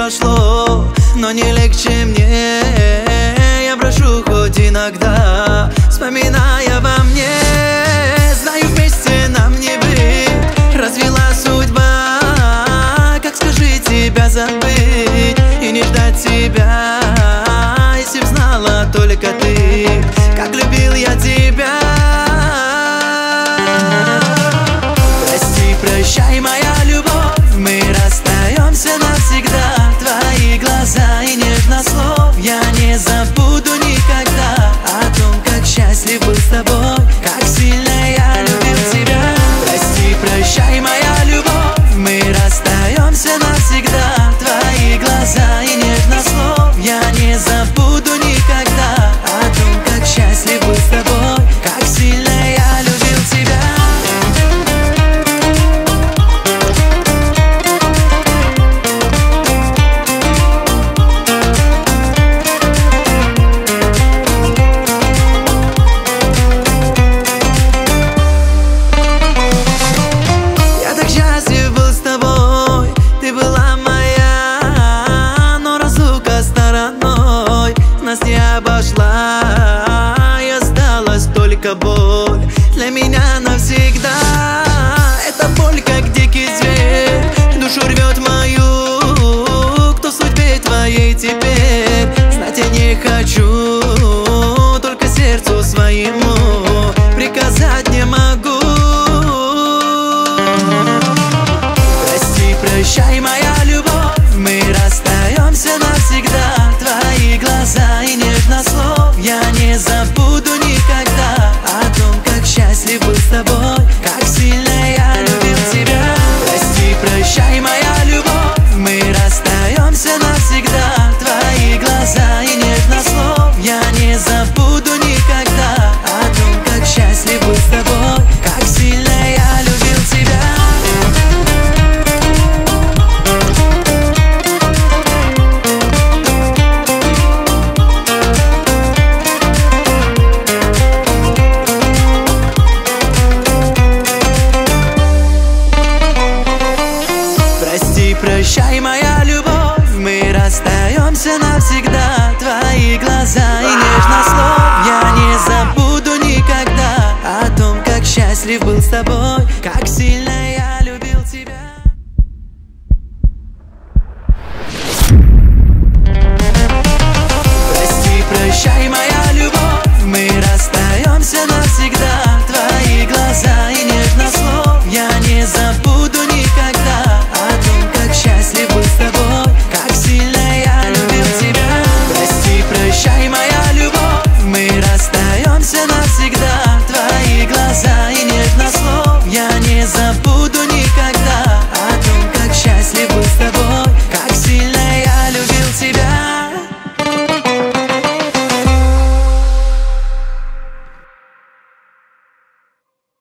прошло, но не легче мне. Я прошу хоть иногда, вспоминая во мне. Знаю, вместе нам не быть, развела судьба. Как скажи тебя забыть и не ждать тебя, если б знала только ты, как любил я тебя. Прости, прощай, моя любовь, мы расстаемся навсегда. Твои глаза и нежность слов я не забуду никогда. О том, как счастлив был с тобой, как сильно я любил тебя. Прости, прощай, моя любовь, мы расстаемся навсегда. Твои глаза и нежность слов я не забуду никогда. О том, как счастлив был с тобой, как сильно я любил тебя. Нас не обошла, и осталась только боль для меня навсегда. Эта боль, как дикий зверь, душу рвет мою. Кто в судьбе твоей теперь, знать я не хочу, только сердцу своему приказать не могу. Прости, прощай, моя любовь, мы расстаемся навсегда. Твои глаза и нежность слов я не забуду никогда. О том, как счастлив был с тобой, как сильно я любил тебя. Прости, прощай, моя любовь, мы расстаемся навсегда. Твои глаза и нежность слов я не забуду никогда. О том, как счастлив был с тобой, как сильно я любил тебя. Прощай, моя любовь, мы расстаемся навсегда. Твои глаза и нежность слов я не забуду никогда. О том, как счастлив был с тобой.